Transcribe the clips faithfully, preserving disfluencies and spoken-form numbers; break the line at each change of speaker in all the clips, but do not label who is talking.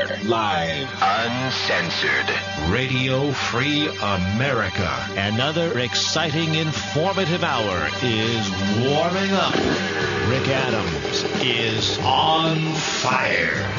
Live.
Uncensored.
Radio Free America.
Another exciting, informative hour is warming up. Rick Adams is on fire.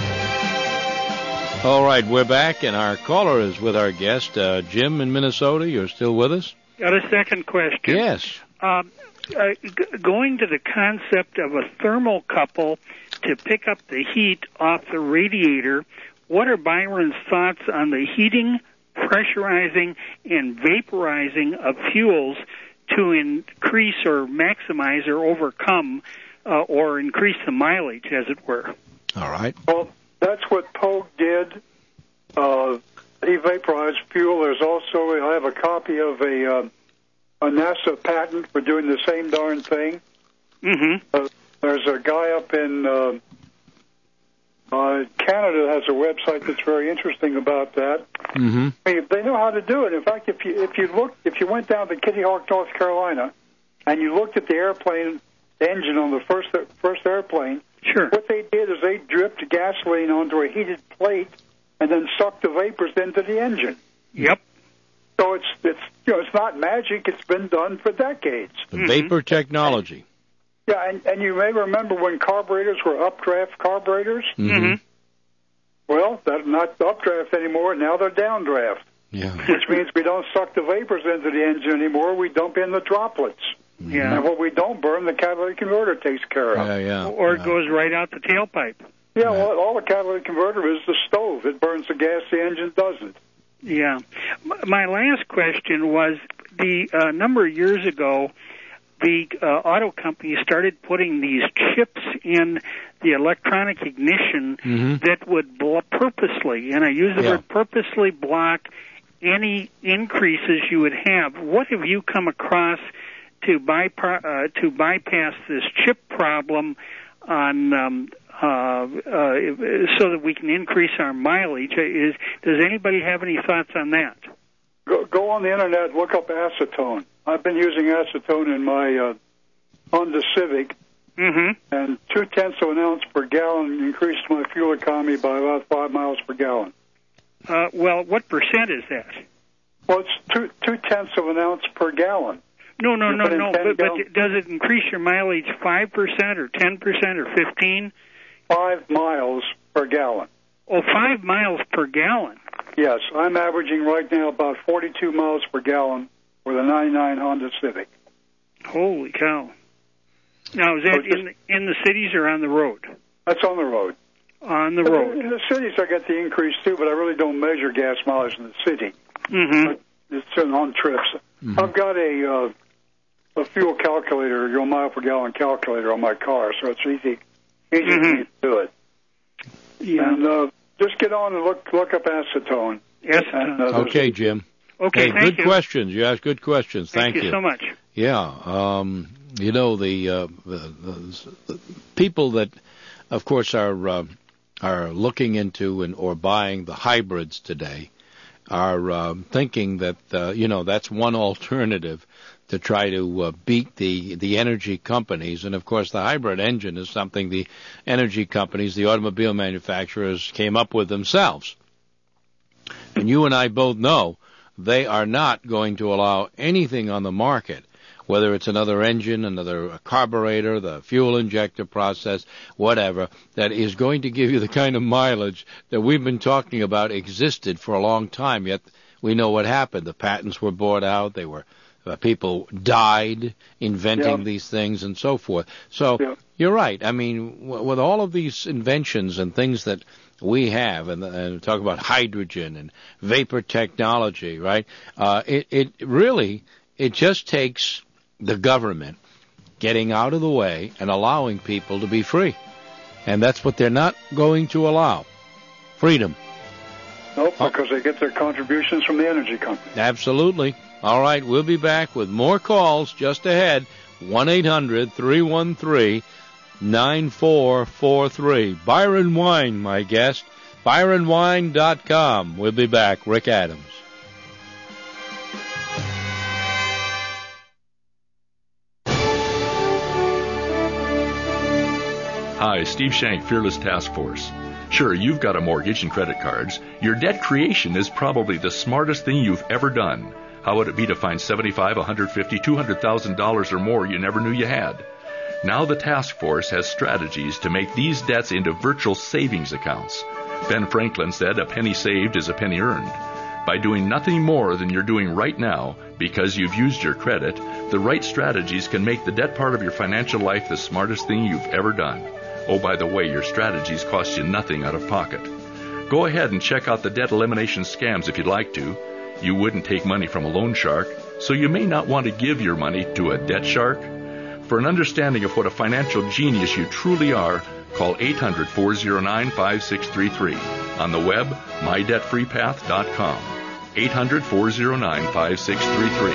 All right, we're back, and our caller is with our guest, uh, Jim in Minnesota. You're still with us?
Got a second question.
Yes.
Um, uh, g- going to the concept of a thermocouple to pick up the heat off the radiator, what are Byron's thoughts on the heating, pressurizing, and vaporizing of fuels to increase or maximize or overcome uh, or increase the mileage, as it were?
All right.
Well, that's what Pogue did. Uh, he vaporized fuel. There's also, I have a copy of a, uh, a NASA patent for doing the same darn thing.
Mm-hmm.
Uh, there's a guy up in uh, uh, Canada that has a website that's very interesting about that.
Mm-hmm.
I mean, they know how to do it. In fact, if you if you look, if you went down to Kitty Hawk, North Carolina, and you looked at the airplane engine on the first first airplane,
sure.
What they did is they dripped gasoline onto a heated plate and then sucked the vapors into the engine.
Yep.
So it's it's you know it's not magic. It's been done for decades.
The mm-hmm. vapor technology.
Yeah, and, and you may remember when carburetors were updraft carburetors.
Mm-hmm.
Well, they're not updraft anymore. Now they're downdraft.
Yeah.
Which means we don't suck the vapors into the engine anymore. We dump in the droplets.
Yeah.
And what we don't burn, the catalytic converter takes care of.
Yeah, yeah.
Or it
yeah.
goes right out the tailpipe.
Yeah, well, all the catalytic converter is the stove. It burns the gas, the engine doesn't.
Yeah. My last question was, the uh, number of years ago, the uh, auto companies started putting these chips in the electronic ignition
mm-hmm. that
would blo- purposely, and I use the
yeah.
word purposely, block any increases you would have. What have you come across to, bypa- uh, to bypass this chip problem on um, uh, uh, so that we can increase our mileage? Is, does anybody have any thoughts on that?
Go, go on the internet, look up acetone. I've been using acetone in my uh, Honda Civic,
mm-hmm.
and two-tenths of an ounce per gallon increased my fuel economy by about five miles per gallon.
Uh, well, what percent is that?
Well, it's two, two-tenths of an ounce per gallon.
No, no,
You
no,
put in
no.
ten
But, but
gallons.
does it increase your mileage five percent or ten percent or fifteen?
Five miles per gallon.
Oh, five miles per gallon.
Yes, I'm averaging right now about forty-two miles per gallon with a ninety-nine Honda Civic.
Holy cow. Now, is that
So just,
in, the, in the cities or on the road?
That's on the road.
On the road.
In the cities, I get the increase, too, but I really don't measure gas mileage in the city.
Mm-hmm.
It's on trips.
Mm-hmm.
I've got a uh, a fuel calculator, your mile per gallon calculator on my car, so it's easy, easy
Mm-hmm.
to do it.
Yeah.
And uh, just get on and look look up acetone.
Acetone.
And, uh,
Okay, Jim.
Okay,
hey,
thank
good
you.
questions. You asked good questions.
Thank,
Thank,
you so much.
Yeah. Um, you know, the, uh, the, the, the people that, of course, are uh, are looking into and or buying the hybrids today are uh, thinking that, uh, you know, that's one alternative to try to uh, beat the, the energy companies. And, of course, the hybrid engine is something the energy companies, the automobile manufacturers, came up with themselves. And you and I both know they are not going to allow anything on the market, whether it's another engine, another carburetor, the fuel injector process, whatever, that is going to give you the kind of mileage that we've been talking about existed for a long time, yet we know what happened. The patents were bought out. They were uh, people died inventing
Yeah.
these things and so forth. So
Yeah.
you're right. I mean, w- with all of these inventions and things that we have, and, and talk about hydrogen and vapor technology, right? Uh, it, it really, it just takes the government getting out of the way and allowing people to be free. And that's what they're not going to allow. Freedom.
Nope, because they get their contributions from the energy company.
Absolutely. All right, we'll be back with more calls just ahead. one eight hundred three one three nine four four three. Byron Wine, my guest. byron wine dot com. We'll be back. Rick Adams.
Hi, Steve Shank, Fearless Task Force. Sure, you've got a mortgage and credit cards. Your debt creation is probably the smartest thing you've ever done. How would it be to find seventy-five, one hundred fifty, two hundred thousand dollars or more you never knew you had? Now the task force has strategies to make these debts into virtual savings accounts. Ben Franklin said a penny saved is a penny earned. By doing nothing more than you're doing right now because you've used your credit, the right strategies can make the debt part of your financial life the smartest thing you've ever done. Oh, by the way, your strategies cost you nothing out of pocket. Go ahead and check out the debt elimination scams if you'd like to. You wouldn't take money from a loan shark, so you may not want to give your money to a debt shark. For an understanding of what a financial genius you truly are, call eight hundred, four oh nine, five six three three. On the web, my debt free path dot com. eight hundred, four oh nine, five six three three.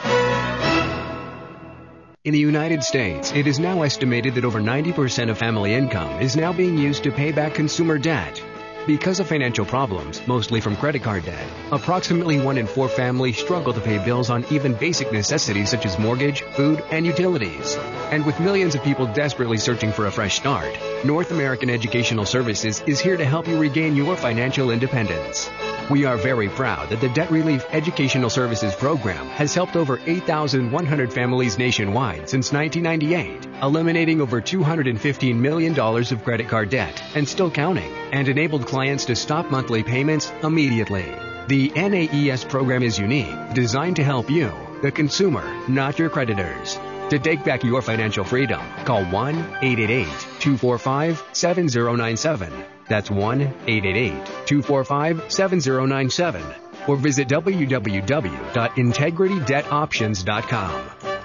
In the United States, it is now estimated that over ninety percent of family income is now being used to pay back consumer debt. Because of financial problems, mostly from credit card debt, approximately one in four families struggle to pay bills on even basic necessities such as mortgage, food, and utilities. And with millions of people desperately searching for a fresh start, North American Educational Services is here to help you regain your financial independence. We are very proud that the Debt Relief Educational Services Program has helped over eight thousand one hundred families nationwide since nineteen ninety-eight, eliminating over two hundred fifteen million dollars of credit card debt and still counting, and enabled clients to stop monthly payments immediately. The N A E S program is unique, designed to help you, the consumer, not your creditors. To take back your financial freedom, call one eight eight eight, two four five, seven zero nine seven. That's one eight eight eight, two four five, seven zero nine seven. Or visit w w w dot integrity debt options dot com.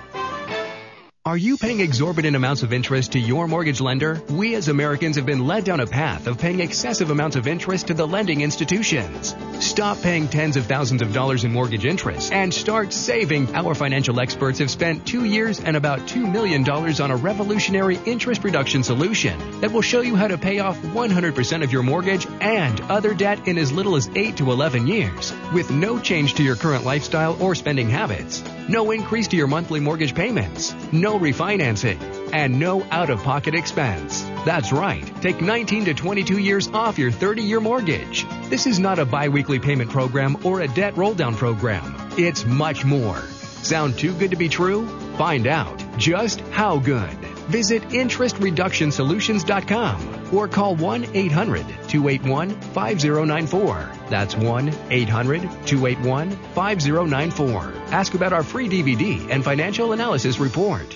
Are you paying exorbitant amounts of interest to your mortgage lender? We as Americans have been led down a path of paying excessive amounts of interest to the lending institutions. Stop paying tens of thousands of dollars in mortgage interest and start saving. Our financial experts have spent two years and about two million dollars on a revolutionary interest reduction solution that will show you how to pay off one hundred percent of your mortgage and other debt in as little as eight to eleven years with no change to your current lifestyle or spending habits. No increase to your monthly mortgage payments. No refinancing. And no out-of-pocket expense. That's right. Take nineteen to twenty-two years off your thirty-year mortgage. This is not a bi-weekly payment program or a debt roll-down program. It's much more. Sound too good to be true? Find out just how good. Visit interest reduction solutions dot com or call one eight hundred, two eight one, five zero nine four. That's one eight hundred, two eight one, five zero nine four. Ask about our free D V D and financial analysis report.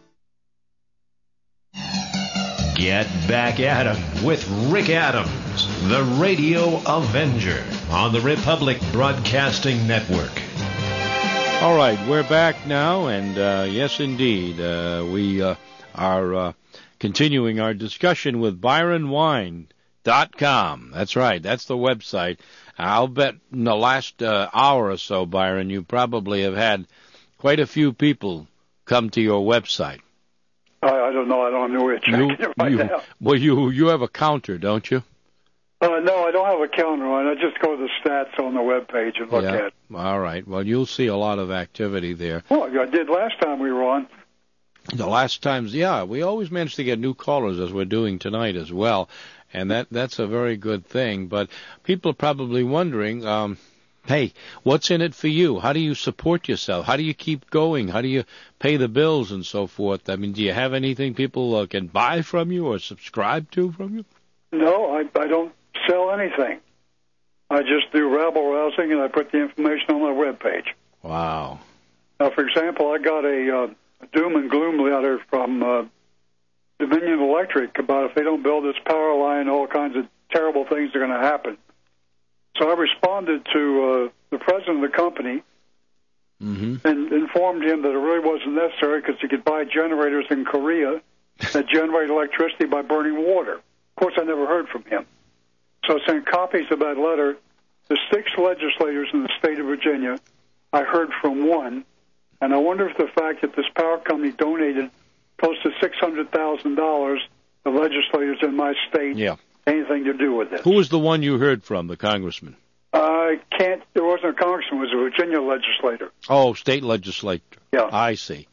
Get back at 'em with Rick Adams, the Radio Avenger, on the Republic Broadcasting Network.
All right, we're back now, and uh, yes, indeed, uh, we uh, are uh, continuing our discussion with Byron Wine dot com. That's right, that's the website. I'll bet in the last uh, hour or so, Byron, you probably have had quite a few people come to your website.
I, I don't know. I don't know where to check
you,
it right
you,
now.
Well, you you have a counter, don't you?
Uh, no, I don't have a counter on. I just go to the stats on the web page and look
yeah.
at it.
All right. Well, you'll see a lot of activity there.
Well, I did last time we were on.
The last times, yeah, we always manage to get new callers, as we're doing tonight as well, and that that's a very good thing. But people are probably wondering, um, hey, what's in it for you? How do you support yourself? How do you keep going? How do you pay the bills and so forth? I mean, do you have anything people uh, can buy from you or subscribe to from you?
No, I, I don't sell anything. I just do rabble-rousing, and I put the information on my web page.
Wow.
Now, for example, I got a uh, doom and gloom letter from uh, Dominion Electric about if they don't build this power line, all kinds of terrible things are going to happen. So I responded to uh, the president of the company mm-hmm. and informed him that it really wasn't necessary because he could buy generators in Korea that generate electricity by burning water. Of course, I never heard from him. So I sent copies of that letter to six legislators in the state of Virginia. I heard from one, and I wonder if the fact that this power company donated close to six hundred thousand dollars to legislators in my state
yeah.
anything to do with it.
Who was the one you heard from, the congressman?
I can't, there wasn't a congressman, it was a Virginia legislator.
Oh, state legislator.
Yeah.
I see.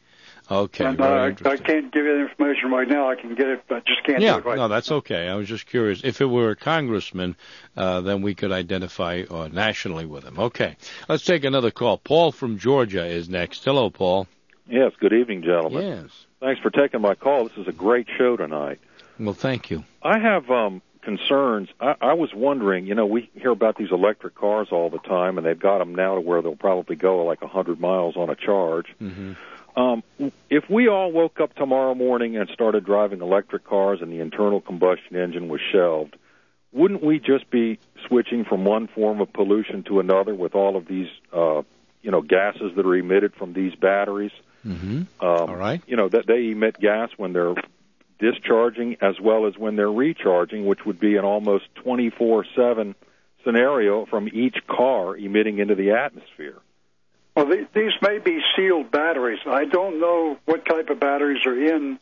Okay,
and,
very
uh, I, I
interesting.
can't give you the information right now. I can get it, but just can't
Yeah,
do it right
no,
now.
that's okay. I was just curious. If it were a congressman, uh, then we could identify uh, nationally with him. Okay, let's take another call. Paul from Georgia is next. Hello, Paul.
Yes, good evening, gentlemen.
Yes.
Thanks for taking my call. This is a great show tonight.
Well, thank you.
I have um, concerns. I, I was wondering, you know, we hear about these electric cars all the time, and they've got them now to where they'll probably go like one hundred miles on a charge.
Mm-hmm.
Um, if we all woke up tomorrow morning and started driving electric cars and the internal combustion engine was shelved, wouldn't we just be switching from one form of pollution to another with all of these, uh, you know, gases that are emitted from these batteries?
Mm-hmm.
Um,
all right.
You know, that they emit gas when they're discharging as well as when they're recharging, which would be an almost twenty-four seven scenario from each car emitting into the atmosphere.
Well, these, these may be sealed batteries. I don't know what type of batteries are in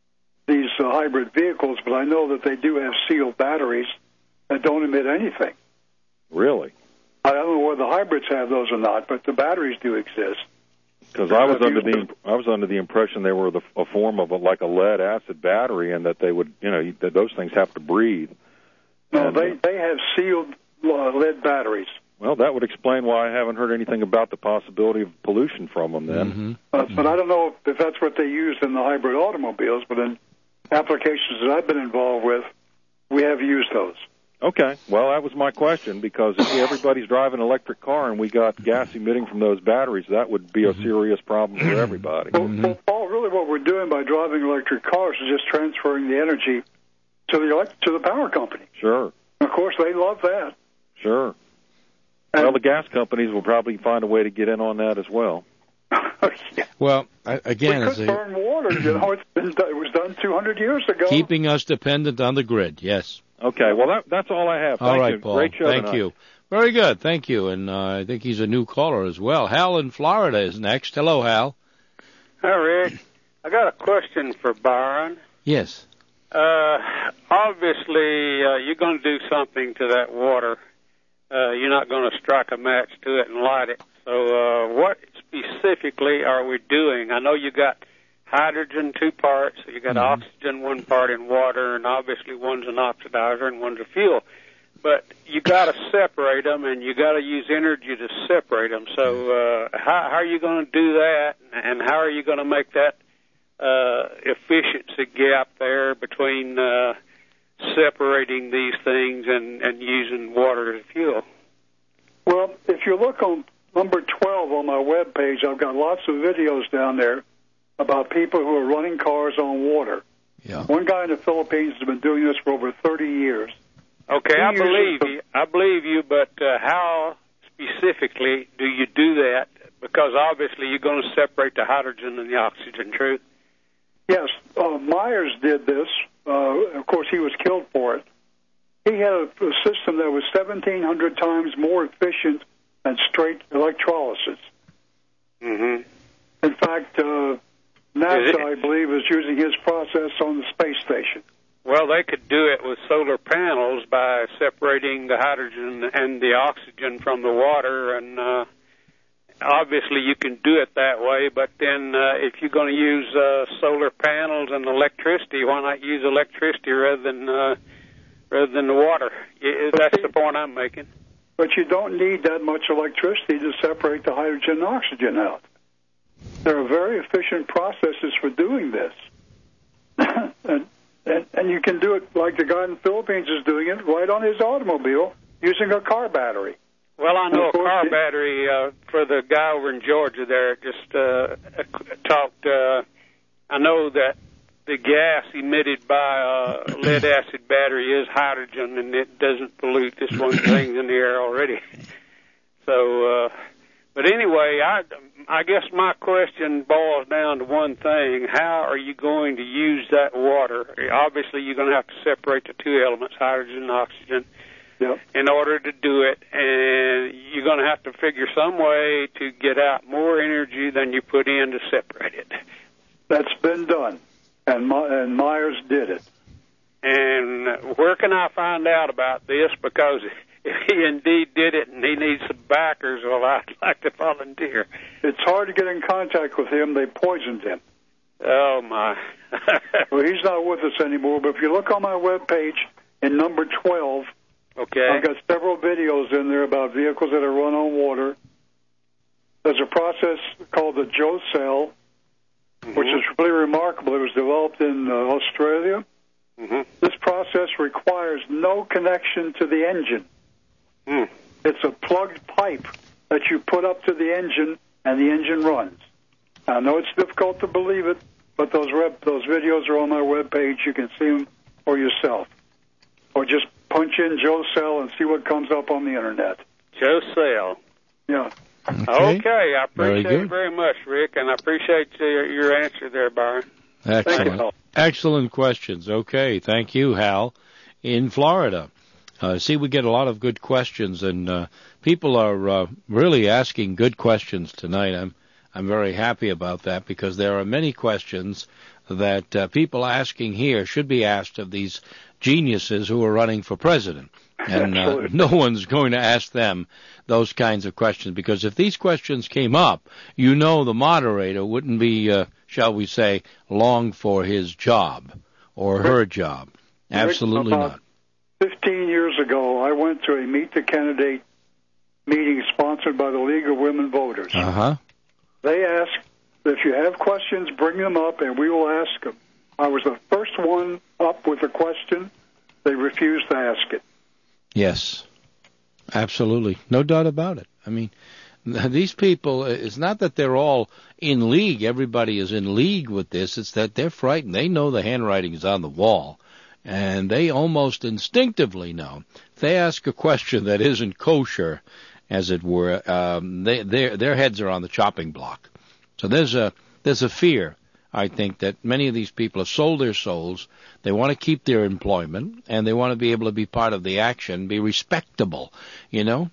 these uh, hybrid vehicles, but I know that they do have sealed batteries that don't emit anything.
Really?
I don't know whether the hybrids have those or not, but the batteries do exist.
Because I was under the I was under the impression they were the, a form of a, like a lead acid battery, and that they would, you know, that those things have to breathe.
No,
and,
they they have sealed uh, lead batteries.
Well, that would explain why I haven't heard anything about the possibility of pollution from them then.
Mm-hmm.
Uh, but I don't know if that's what they used in the hybrid automobiles, but in applications that I've been involved with, we have used those.
Okay. Well, that was my question, because if everybody's driving an electric car and we got gas emitting from those batteries, that would be a serious problem for everybody.
Well, well, Paul, really what we're doing by driving electric cars is just transferring the energy to the elect- to the power company.
Sure.
Of course, they love that.
Sure.
And
well, the gas companies will probably find a way to get in on that as well.
yeah.
Well, I, again,
we
it's
could
a,
burn water. You know, it's been done, it was done two hundred years ago.
keeping us dependent on the grid. Yes.
Okay. Well, that, that's all I have. Thank
all right,
you.
Paul.
Great show
Thank
tonight.
you. Very good. Thank you. And uh, I think he's a new caller as well. Hal in Florida is next. Hello, Hal.
Hi, Rick. I got a question for Byron.
Yes.
Uh, obviously, uh, you're going to do something to that water. Uh, you're not going to strike a match to it and light it. So uh, what specifically are we doing? I know you got hydrogen, two parts. So you got
Mm-hmm.
oxygen, one part in water, and obviously one's an oxidizer and one's a fuel. But you got to separate them, and you got to use energy to separate them. So uh, how, how are you going to do that, and how are you going to make that uh, efficiency gap there between uh, separating these things and, and using water as fuel?
Well, if you look on number twelve on my web page, I've got lots of videos down there about people who are running cars on water.
Yeah.
One guy in the Philippines has been doing this for over thirty years.
Okay,
He
I
uses
believe
the-
you. I believe you, but uh, how specifically do you do that? Because obviously you're going to separate the hydrogen and the oxygen, true?
Yes, uh, Myers did this. Uh, of course, he was killed for it. He had a, a system that was seventeen hundred times more efficient than straight electrolysis.
Mm-hmm.
In fact, uh, NASA, I believe, is using his process on the space station.
Well, they could do it with solar panels by separating the hydrogen and the oxygen from the water, and uh, obviously you can do it that way, but then uh, if you're going to use uh, solar panels and electricity, why not use electricity rather than uh, rather than the water? I- That's the point I'm making.
But you don't need that much electricity to separate the hydrogen and oxygen out. There are very efficient processes for doing this. and, and, and you can do it like the guy in the Philippines is doing it right on his automobile using a car battery.
Well, I know a
Of course,
car
it-
battery uh, for the guy over in Georgia there just uh, talked. Uh, I know that the gas emitted by a lead acid battery is hydrogen, and it doesn't pollute. This one thing's in the air already. So, uh, but anyway, I, I guess my question boils down to one thing. How are you going to use that water? Obviously, you're going to have to separate the two elements, hydrogen and oxygen,
Yep.
in order to do it, and you're going to have to figure some way to get out more energy than you put in to separate it.
That's been done, and, My, and Myers did it.
And where can I find out about this? Because if he indeed did it and he needs some backers, well, I'd like to volunteer.
It's hard to get in contact with him. They poisoned him.
Oh, my.
Well, he's not with us anymore, but if you look on my webpage in number twelve,
okay,
I've got several videos in there about vehicles that are run on water. There's a process called the Joe Cell, mm-hmm. which is really remarkable. It was developed in uh, Australia.
Mm-hmm.
This process requires no connection to the engine.
Mm.
It's a plugged pipe that you put up to the engine, and the engine runs. I know it's difficult to believe it, but those rep, those videos are on my webpage. You can see them for yourself. Or just punch in Joe Cell and see what comes up on the Internet.
Joe Cell.
Yeah.
Okay, okay I appreciate
very
it very much, Rick, and I appreciate your, your answer there, Byron.
Excellent.
You,
Excellent questions. Okay, thank you, Hal, in Florida. Uh, see, we get a lot of good questions, and uh, people are uh, really asking good questions tonight. I'm I'm very happy about that because there are many questions that uh, people asking here should be asked of these geniuses who are running for president. And uh, no one's going to ask them those kinds of questions, because if these questions came up, you know the moderator wouldn't be, uh, shall we say, long for his job or her job. Absolutely
about
not.
fifteen years ago, I went to a Meet the Candidate meeting sponsored by the League of Women Voters.
Uh-huh.
They asked, if you have questions, bring them up, and we will ask them. I was the first one up with a question. They refused to ask it.
Yes, absolutely. No doubt about it. I mean, these people, it's not that they're all in league. Everybody is in league with this. It's that they're frightened. They know the handwriting is on the wall, and they almost instinctively know. If they ask a question that isn't kosher, as it were, um, they, their their heads are on the chopping block. So there's a there's a fear, I think, that many of these people have sold their souls. They want to keep their employment, and they want to be able to be part of the action, be respectable, you know?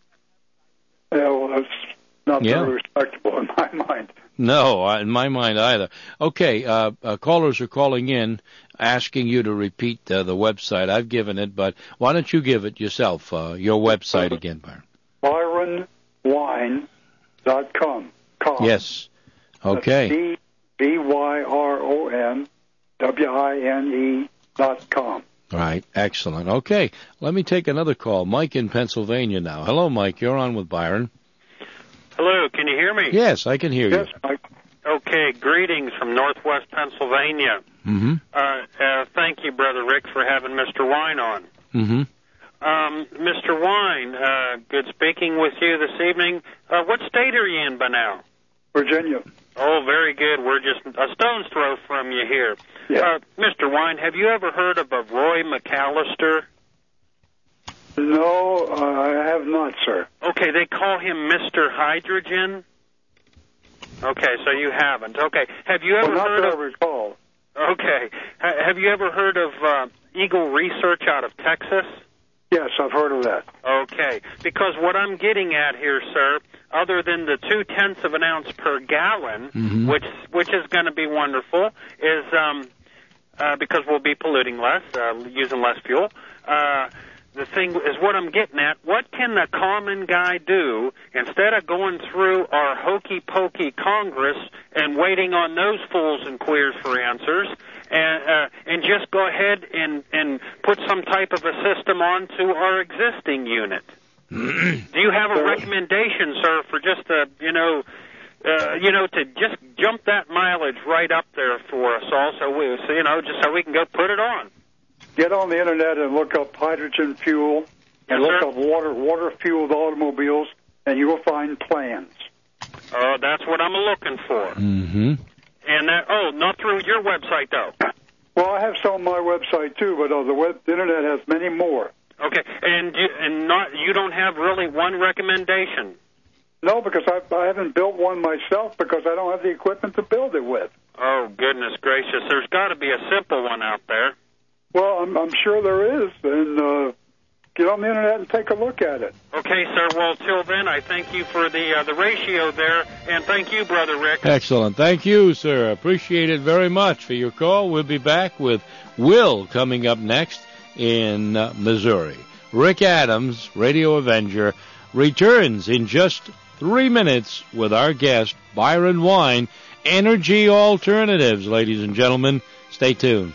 Yeah, well, that's not
yeah.
very respectable in my mind.
No, in my mind either. Okay, uh, uh, callers are calling in, asking you to repeat uh, the website. I've given it, but why don't you give it yourself, uh, your website again, Byron?
byron wine dot com.
Yes. Okay.
B B Y R O N W I N E dot com.
All right. Excellent. Okay. Let me take another call. Mike in Pennsylvania now. Hello, Mike. You're on with Byron.
Hello. Can you hear me?
Yes, I can hear
yes,
you.
Mike.
Okay. Greetings from Northwest Pennsylvania.
Mm-hmm.
Uh, uh, thank you, Brother Rick, for having Mister Wine on.
Mm-hmm.
Um, Mister Wine, uh, good speaking with you this evening. Uh, what state are you in by now?
Virginia.
Oh, very good. We're just a stone's throw from you here.
Yeah.
Uh, Mister Wine, have you ever heard of a Roy McAllister?
No, uh, I have not, sir.
Okay, they call him Mister Hydrogen. Okay, so you haven't. Okay, have you ever
well, not
heard
that
of...
I recall.
Okay, ha- have you ever heard of uh, Eagle Research out of Texas?
Yes, I've heard of that.
Okay, because what I'm getting at here, sir, other than the two-tenths of an ounce per gallon,
mm-hmm.
which which is going to be wonderful, is um, uh, because we'll be polluting less, uh, using less fuel. Uh, the thing is what I'm getting at, what can the common guy do instead of going through our hokey-pokey Congress and waiting on those fools and queers for answers, and uh, and just go ahead and, and put some type of a system onto our existing unit? Do you have a recommendation, sir, for just a, you know, uh, you know, to just jump that mileage right up there for us all, so we, so, you know, just so we can go put it on?
Get on the internet and look up hydrogen fuel, and
Yes,
look
sir.
up water water fueled automobiles, and you will find plans.
Oh, that's what I'm looking for.
Mm-hmm.
And that, oh, not through your website though.
Well, I have some on my website too, but uh, the web the internet has many more.
Okay, and you, and not you don't have really one recommendation.
No, because I, I haven't built one myself because I don't have the equipment to build it with.
Oh, goodness gracious! There's got to be a simple one out there.
Well, I'm, I'm sure there is, and uh, get on the internet and take a look at it.
Okay, sir. Well, till then, I thank you for the uh, the ratio there, and thank you, Brother Rick.
Excellent. Thank you, sir. Appreciate it very much for your call. We'll be back with Will coming up next in uh, Missouri. Rick Adams, Radio Avenger, returns in just three minutes with our guest, Byron Wine, energy alternatives, ladies and gentlemen. Stay tuned.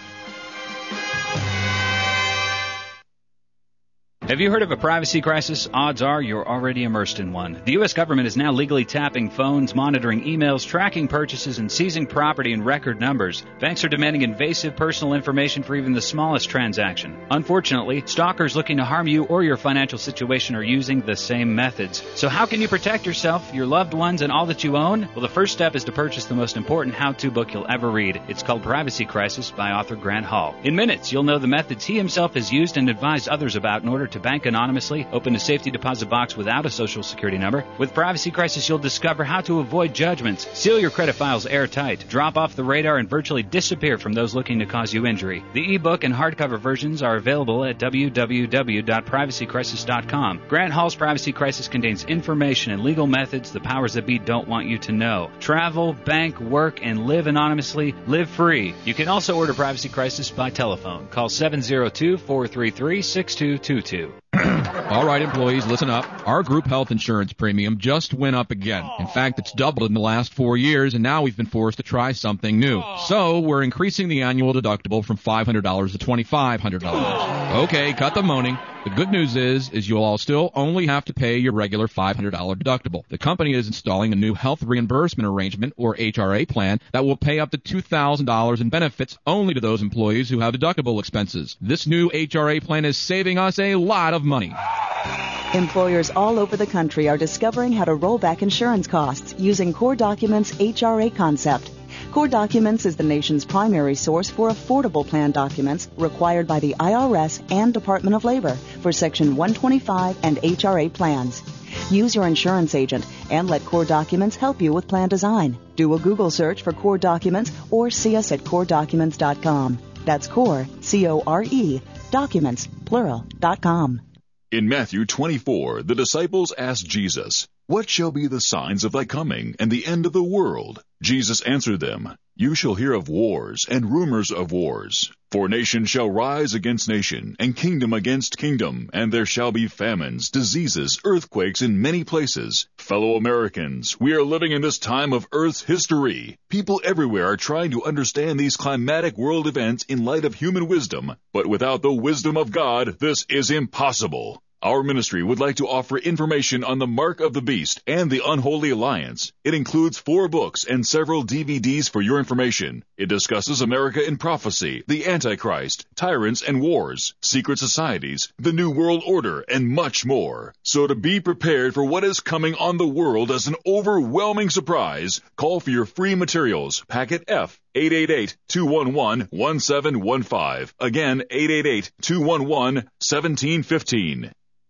Have you heard of a privacy crisis? Odds are you're already immersed in one. The U S government is now legally tapping phones, monitoring emails, tracking purchases, and seizing property in record numbers. Banks are demanding invasive personal information for even the smallest transaction. Unfortunately, stalkers looking to harm you or your financial situation are using the same methods. So how can you protect yourself, your loved ones, and all that you own? Well, the first step is to purchase the most important how-to book you'll ever read. It's called Privacy Crisis by author Grant Hall. In minutes, you'll know the methods he himself has used and advised others about in order to bank anonymously, open a safety deposit box without a social security number. With Privacy Crisis, you'll discover how to avoid judgments, seal your credit files airtight, drop off the radar, and virtually disappear from those looking to cause you injury. The ebook and hardcover versions are available at w w w dot privacy crisis dot com. Grant Hall's Privacy Crisis contains information and legal methods the powers that be don't want you to know. Travel, bank, work, and live anonymously. Live free. You can also order Privacy Crisis by telephone. Call seven zero two, four three three, six two two two.
All right, employees, listen up. Our group health insurance premium just went up again. In fact, it's doubled in the last four years, and now we've been forced to try something new. So we're increasing the annual deductible from five hundred dollars to twenty-five hundred dollars. Okay, cut the moaning. The good news is, is you'll all still only have to pay your regular five hundred dollars deductible. The company is installing a new health reimbursement arrangement, or H R A plan, that will pay up to two thousand dollars in benefits only to those employees who have deductible expenses. This new H R A plan is saving us a lot of money.
Employers all over the country are discovering how to roll back insurance costs using Core Documents' H R A concept. Core Documents is the nation's primary source for affordable plan documents required by the I R S and Department of Labor for Section one twenty-five and H R A plans. Use your insurance agent and let Core Documents help you with plan design. Do a Google search for Core Documents or see us at core documents dot com. That's Core, C O R E, documents, plural, dot com.
In Matthew twenty-four, the disciples asked Jesus, "What shall be the signs of thy coming and the end of the world?" Jesus answered them, "You shall hear of wars and rumors of wars. For nation shall rise against nation, and kingdom against kingdom, and there shall be famines, diseases, earthquakes in many places. Fellow Americans, we are living in this time of Earth's history. People everywhere are trying to understand these climatic world events in light of human wisdom, but without the wisdom of God, this is impossible. Our ministry would like to offer information on the Mark of the Beast and the Unholy Alliance. It includes four books and several D V Ds for your information. It discusses America in prophecy, the Antichrist, tyrants and wars, secret societies, the New World Order, and much more. So to be prepared for what is coming on the world as an overwhelming surprise, call for your free materials, packet F, eight eight eight, two one one, one seven one five. Again, eight eight eight, two one one, one seven one five.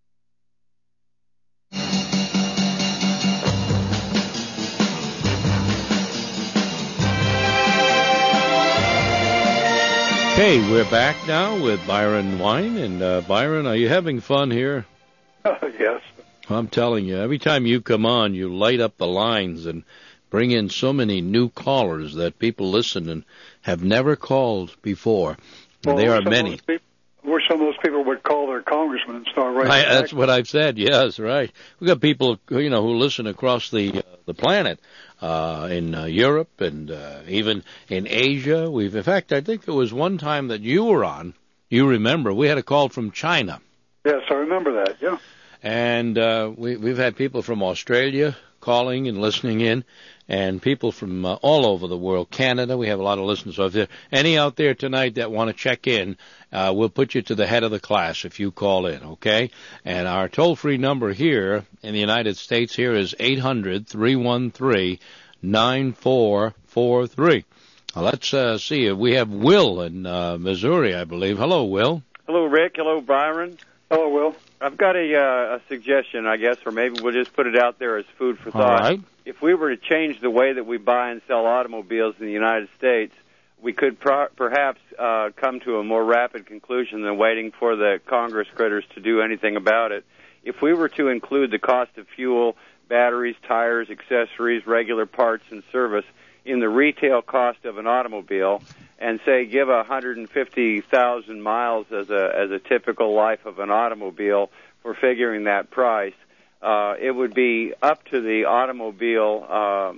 Okay, we're back now with Byron Wine. And uh, Byron, are you having fun here?
Uh, yes.
I'm telling you, every time you come on, you light up the lines and bring in so many new callers that people listen and have never called before.
Well,
there are many.
I wish some of those people would call their congressman and start writing.
I, that's what I've said. Yes, right. We've got people, you know, who listen across the uh, the planet. Uh, in uh, Europe and uh, even in Asia. We've, in fact, I think there was one time that you were on. You remember we had a call from China.
Yes, I remember that. Yeah.
And uh, we, we've had people from Australia calling and listening in, and people from uh, all over the world. Canada, we have a lot of listeners. So if there any out there tonight that want to check in, uh, we'll put you to the head of the class if you call in, okay? And our toll-free number here in the United States here is eight hundred, three one three, nine four four three. Now, let's uh, see. We have Will in uh, Missouri, I believe. Hello, Will.
Hello, Rick. Hello, Byron.
Hello, Will.
I've got a, uh, a suggestion, I guess, or maybe we'll just put it out there as food for thought.
All right.
If we were to change the way that we buy and sell automobiles in the United States, we could pro- perhaps uh, come to a more rapid conclusion than waiting for the Congress critters to do anything about it. If we were to include the cost of fuel, batteries, tires, accessories, regular parts, and service in the retail cost of an automobile, and say give one hundred fifty thousand miles as a as a typical life of an automobile for figuring that price, uh, it would be up to the automobile um,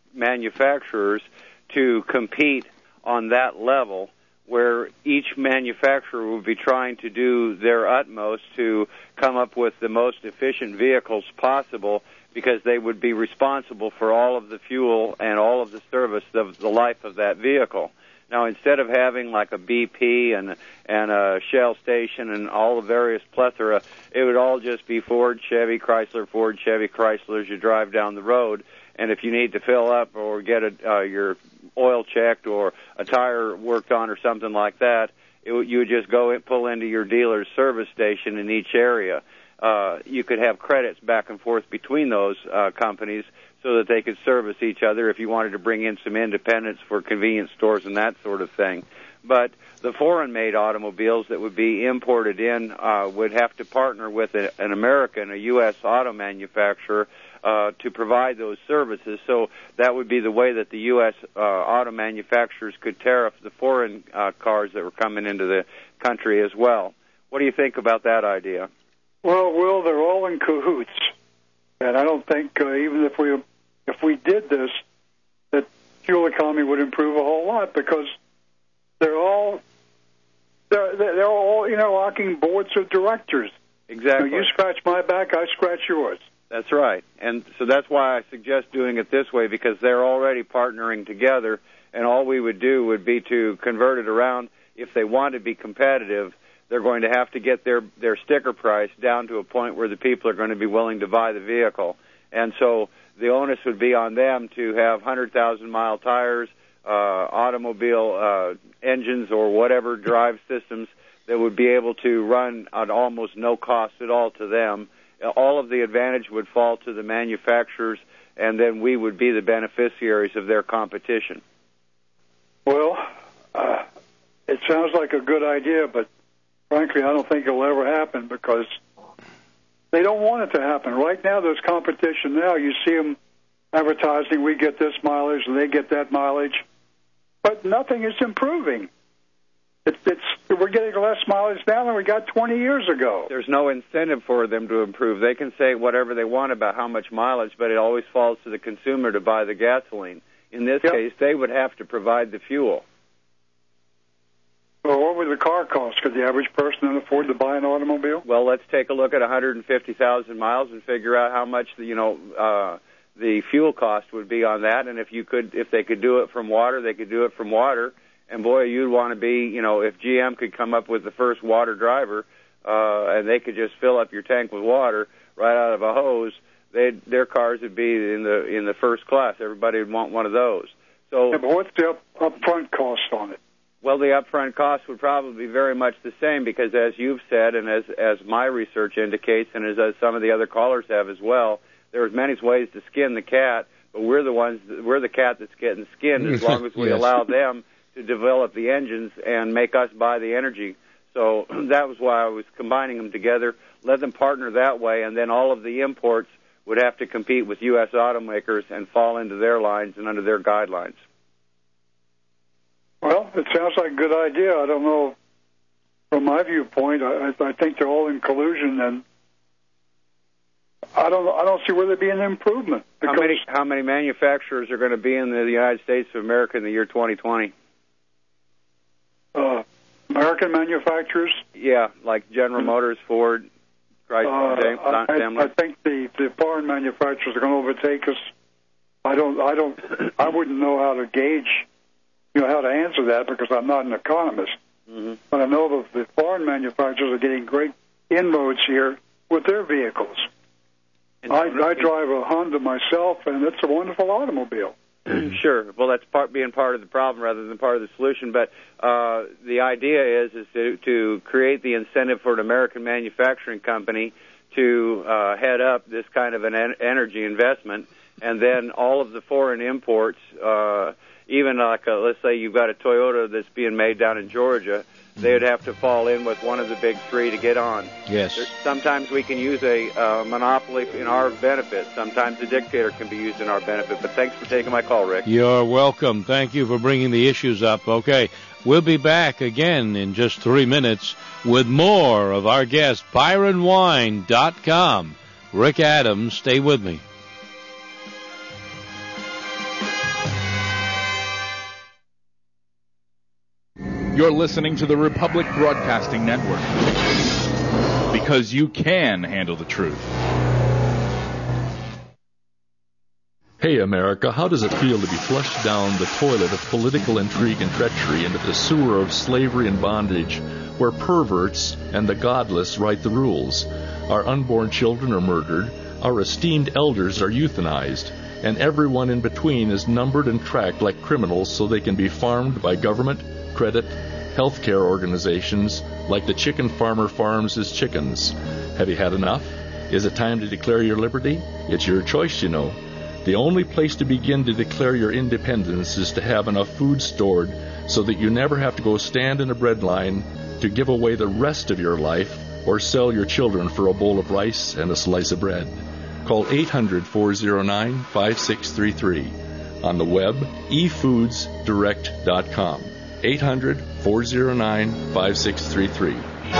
manufacturers to compete on that level, where each manufacturer would be trying to do their utmost to come up with the most efficient vehicles possible, because they would be responsible for all of the fuel and all of the service of the life of that vehicle. Now, instead of having like a B P and and a Shell station and all the various plethora, it would all just be Ford, Chevy, Chrysler, Ford, Chevy, Chrysler as you drive down the road. And if you need to fill up or get a, uh, your oil checked or a tire worked on or something like that, it, you would just go and pull into your dealer's service station in each area. Uh, you could have credits back and forth between those uh, companies so that they could service each other if you wanted to bring in some independence for convenience stores and that sort of thing. But the foreign-made automobiles that would be imported in uh, would have to partner with a, an American, a U S auto manufacturer, uh, to provide those services. So that would be the way that the U S uh, auto manufacturers could tariff the foreign uh, cars that were coming into the country as well. What do you think about that idea?
Well, Will, they're all in cahoots, and I don't think uh, even if we if we did this, that fuel economy would improve a whole lot, because they're all they're they're all interlocking boards of directors.
Exactly.
You know, you scratch my back, I scratch yours.
That's right, and so that's why I suggest doing it this way, because they're already partnering together, and all we would do would be to convert it around. If they want to be competitive, they're going to have to get their, their sticker price down to a point where the people are going to be willing to buy the vehicle. And so the onus would be on them to have one hundred thousand mile tires, uh, automobile uh, engines, or whatever drive systems that would be able to run at almost no cost at all to them. All of the advantage would fall to the manufacturers, and then we would be the beneficiaries of their competition.
Well, uh, it sounds like a good idea, but frankly, I don't think it'll ever happen, because they don't want it to happen. Right now, there's competition now. You see them advertising, we get this mileage and they get that mileage, but nothing is improving. It, it's we're getting less mileage now than we got twenty years ago.
There's no incentive for them to improve. They can say whatever they want about how much mileage, but it always falls to the consumer to buy the gasoline. In this
yep.
case, they would have to provide the fuel.
Well, what would the car cost? Could the average person afford to buy an automobile?
Well, let's take a look at one hundred fifty thousand miles and figure out how much the, you know uh, the fuel cost would be on that. And if you could, if they could do it from water, they could do it from water. And boy, you'd want to be, you know, if G M could come up with the first water driver, uh, and they could just fill up your tank with water right out of a hose, they their cars would be in the in the first class. Everybody would want one of those. So,
yeah, but what's the up, upfront cost on it?
Well, the upfront cost would probably be very much the same, because as you've said, and as as my research indicates, and as, as some of the other callers have as well, there's many ways to skin the cat, but we're the ones, we're the cat that's getting skinned as long as we
yes.
allow them to develop the engines and make us buy the energy. So that was why I was combining them together, let them partner that way, and then all of the imports would have to compete with U S automakers and fall into their lines and under their guidelines.
Well, it sounds like a good idea. I don't know. From my viewpoint, I, I think they're all in collusion, and I don't. I don't see where there'd be an improvement.
How many? How many manufacturers are going to be in the United States of America in the year twenty twenty?
Uh, American manufacturers?
Yeah, like General Motors, Ford, Chrysler,
uh,
James,
I,
Daimler.
I think the, the foreign manufacturers are going to overtake us. I don't. I don't. I wouldn't know how to gauge. You know how to answer that, because I'm not an economist.
Mm-hmm.
But I know that the foreign manufacturers are getting great inroads here with their vehicles. I, I drive a Honda myself, and it's a wonderful automobile.
Sure. Well, that's part being part of the problem rather than part of the solution. But uh, the idea is is to, to create the incentive for an American manufacturing company to uh, head up this kind of an en- energy investment, and then all of the foreign imports. Uh, Even like, a, let's say you've got a Toyota that's being made down in Georgia, they would have to fall in with one of the big three to get on.
Yes.
There, sometimes we can use a uh, monopoly in our benefit. Sometimes a dictator can be used in our benefit. But thanks for taking my call, Rick.
You're welcome. Thank you for bringing the issues up. Okay, we'll be back again in just three minutes with more of our guest, Byron Wine dot com. Rick Adams, stay with me.
You're listening to the Republic Broadcasting Network. Because you can handle the truth.
Hey, America, how does it feel to be flushed down the toilet of political intrigue and treachery into the sewer of slavery and bondage, where perverts and the godless write the rules? Our unborn children are murdered, our esteemed elders are euthanized, and everyone in between is numbered and tracked like criminals so they can be farmed by government, credit, healthcare organizations like the chicken farmer farms his chickens. Have you had enough? Is it time to declare your liberty? It's your choice, you know. The only place to begin to declare your independence is to have enough food stored so that you never have to go stand in a bread line to give away the rest of your life or sell your children for a bowl of rice and a slice of bread. Call eight hundred, four oh nine, five six three three. On the web, e foods direct dot com. eight hundred, four oh nine, five six three three.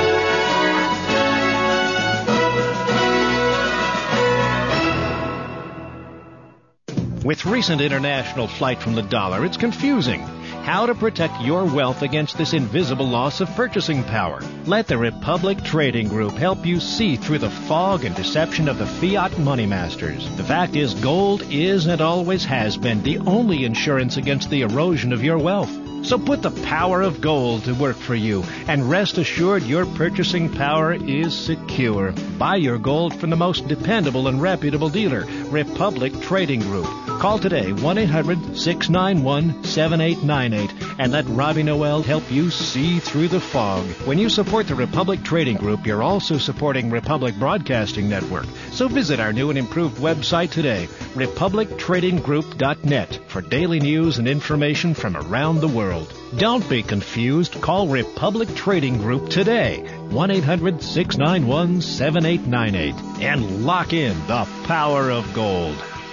With recent international flight from the dollar, it's confusing. How to protect your wealth against this invisible loss of purchasing power. Let the Republic Trading Group help you see through the fog and deception of the fiat money masters. The fact is, gold is and always has been the only insurance against the erosion of your wealth. So put the power of gold to work for you, and rest assured your purchasing power is secure. Buy your gold from the most dependable and reputable dealer, Republic Trading Group. Call today, one eight hundred, six nine one, seven eight nine eight, and let Robbie Noel help you see through the fog. When you support the Republic Trading Group, you're also supporting Republic Broadcasting Network. So visit our new and improved website today, republic trading group dot net, for daily news and information from around the world. Don't be confused. Call Republic Trading Group today, one eight hundred, six nine one, seven eight nine eight, and lock in the power of gold.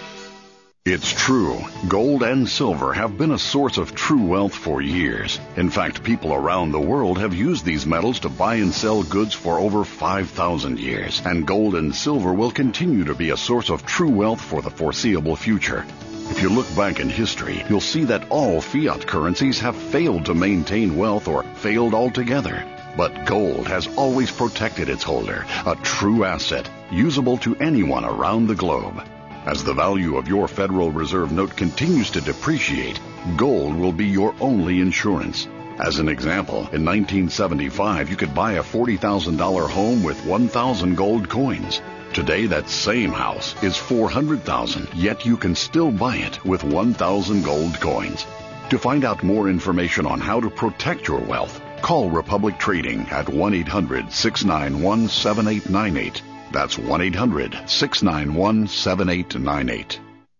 It's true. Gold and silver have been a source of true wealth for years. In fact, people around the world have used these metals to buy and sell goods for over five thousand years. And gold and silver will continue to be a source of true wealth for the foreseeable future. If you look back in history, you'll see that all fiat currencies have failed to maintain wealth or failed altogether. But gold has always protected its holder, a true asset, usable to anyone around the globe. As the value of your Federal Reserve note continues to depreciate, gold will be your only insurance. As an example, in nineteen seventy-five, you could buy a forty thousand dollars home with one thousand gold coins. Today, that same house is four hundred thousand dollars, yet you can still buy it with one thousand gold coins. To find out more information on how to protect your wealth, call Republic Trading at one eight hundred, six nine one, seven eight nine eight. That's one eight hundred, six nine one, seven eight nine eight.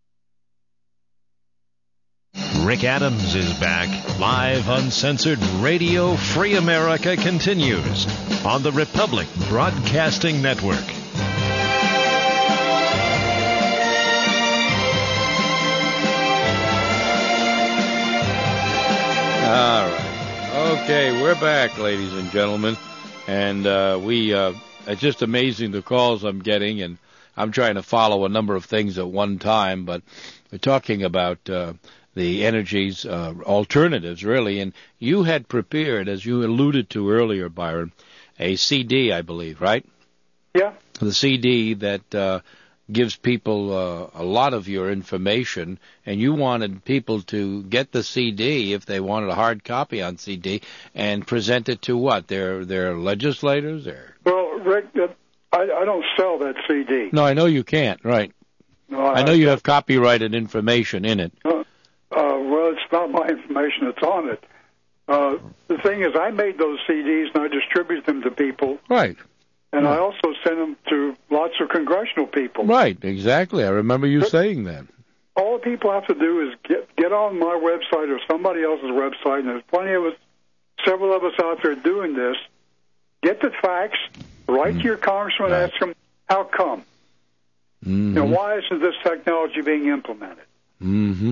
Rick Adams is back. Live, uncensored Radio Free America continues on the Republic Broadcasting Network.
All right. Okay, we're back, ladies and gentlemen. And uh, we... Uh, It's just amazing the calls I'm getting, and I'm trying to follow a number of things at one time, but we're talking about uh, the energies, uh, alternatives, really. And you had prepared, as you alluded to earlier, Byron, a C D, I believe, right?
Yeah.
The C D that uh, gives people uh, a lot of your information, and you wanted people to get the C D if they wanted a hard copy on C D and present it to what? Their their legislators? Their
Well, Rick, I, I don't sell that C D.
No, I know you can't, right.
No, I,
I know you have copyrighted information in it.
Uh, uh, well, it's not my information that's on it. Uh, the thing is, I made those C Ds and I distributed them to people.
Right.
And
yeah.
I also sent them to lots of congressional people.
Right, exactly. I remember you but saying that.
All people have to do is get get on my website or somebody else's website, and there's plenty of us, several of us out there doing this. Get the facts, write mm. to your congressman, right. ask him, how come?
Mm-hmm.
You know, why isn't this technology being implemented?
Mm-hmm.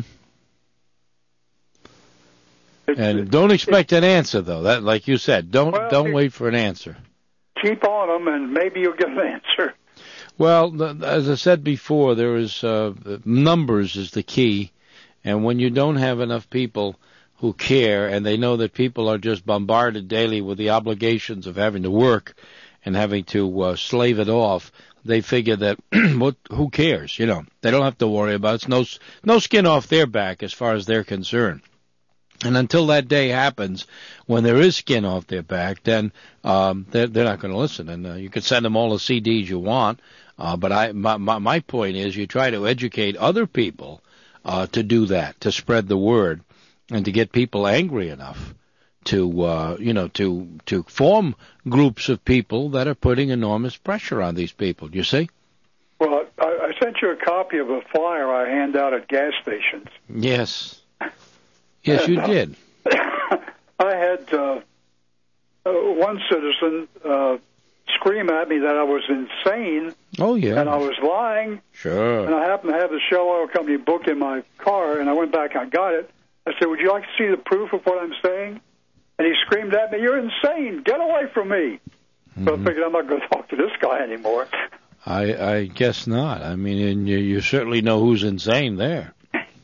It's, and don't expect an answer, though. That, like you said, don't
well,
don't wait for an answer.
Keep on them, and maybe you'll get an answer.
Well, the, as I said before, there is uh, numbers is the key, and when you don't have enough people who care, and they know that people are just bombarded daily with the obligations of having to work and having to uh, slave it off. They figure that what, who cares? You know, they don't have to worry about it. It's no no skin off their back as far as they're concerned. And until that day happens, when there is skin off their back, then um, they're, they're not going to listen. And uh, you can send them all the C Ds you want, uh, but I my, my my point is you try to educate other people uh, to do that, to spread the word, and to get people angry enough to uh, you know to to form groups of people that are putting enormous pressure on these people. You see?
Well, I, I sent you a copy of a flyer I hand out at gas stations.
Yes. Yes, you did.
I had uh, uh, one citizen uh, scream at me that I was insane.
Oh, yeah.
And I was lying.
Sure.
And I happened to have the Shell Oil Company book in my car, and I went back and I got it. I said, would you like to see the proof of what I'm saying? And he screamed at me, you're insane. Get away from me. Mm-hmm. So I figured I'm not going to talk to this guy anymore.
I, I guess not. I mean, and you, you certainly know who's insane there.